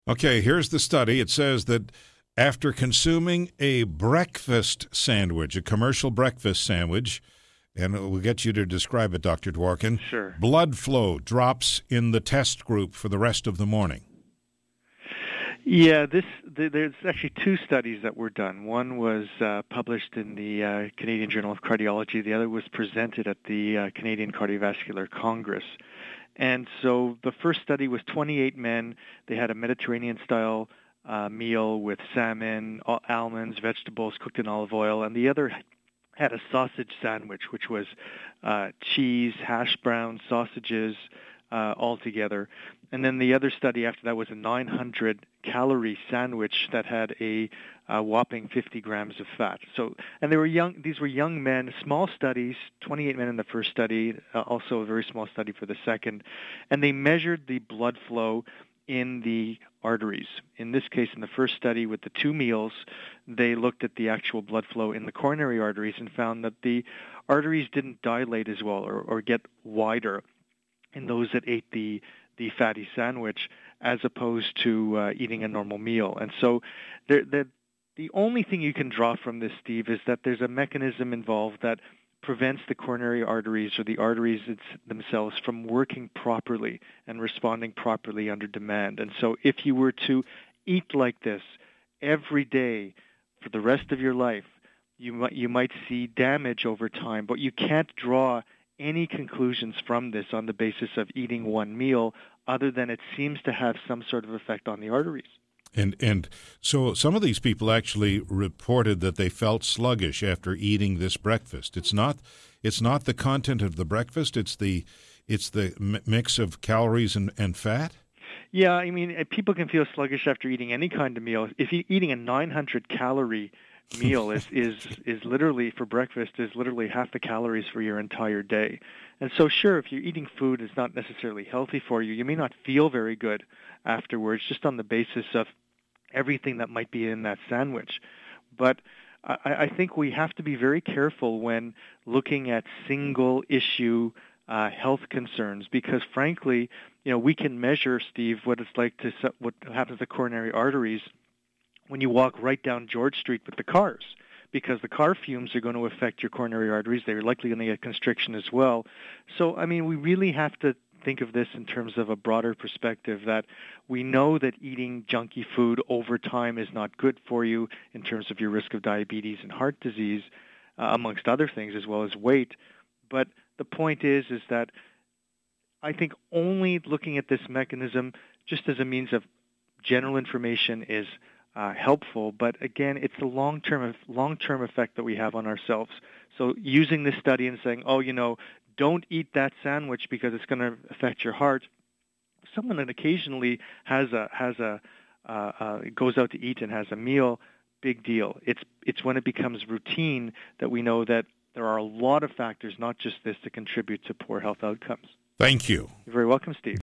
Okay, here's the study. It says that after consuming a breakfast sandwich, a commercial breakfast sandwich, and we'll get you to describe it, Dr. Dworkin, Sure. blood flow drops in the test group for the rest of the morning. Yeah, there's actually two studies that were done. One was published in the Canadian Journal of Cardiology. The other was presented at the Canadian Cardiovascular Congress. And so the first study was 28 men. They had a Mediterranean-style meal with salmon, almonds, vegetables cooked in olive oil, and the other had a sausage sandwich, which was cheese, hash browns, sausages, all together. And then the other study after that was a 900-calorie sandwich that had a whopping 50 grams of fat. So, and they were young. These were young men, small studies, 28 men in the first study, also a very small study for the second. And they measured the blood flow in the arteries. In this case, in the first study with the two meals, they looked at the actual blood flow in the coronary arteries and found that the arteries didn't dilate as well or get wider in those that ate the fatty sandwich as opposed to eating a normal meal. And so the only thing you can draw from this, Steve, is that there's a mechanism involved that prevents the coronary arteries or the arteries themselves from working properly and responding properly under demand. And so if you were to eat like this every day for the rest of your life, you might see damage over time, but you can't draw any conclusions from this on the basis of eating one meal other than it seems to have some sort of effect on the arteries. And so some of these people actually reported that they felt sluggish after eating this breakfast. It's not the content of the breakfast, it's the mix of calories and fat? Yeah, I mean, people can feel sluggish after eating any kind of meal. If you're eating a 900-calorie meal is literally for breakfast is literally half the calories for your entire day. And so sure, if you're eating food that's not necessarily healthy for you, you may not feel very good afterwards just on the basis of everything that might be in that sandwich. But I think we have to be very careful when looking at single issue health concerns because frankly, we can measure, Steve, what happens to coronary arteries when you walk right down George Street with the cars, because the car fumes are going to affect your coronary arteries. They're likely going to get constriction as well. So, I mean, we really have to think of this in terms of a broader perspective that we know that eating junky food over time is not good for you in terms of your risk of diabetes and heart disease, amongst other things, as well as weight. But the point is that I think only looking at this mechanism just as a means of general information is helpful, but again, it's the long-term effect that we have on ourselves. So using this study and saying, don't eat that sandwich because it's going to affect your heart. Someone that occasionally goes out to eat and has a meal, big deal. It's when it becomes routine that we know that there are a lot of factors, not just this, to contribute to poor health outcomes. Thank you. You're very welcome, Steve.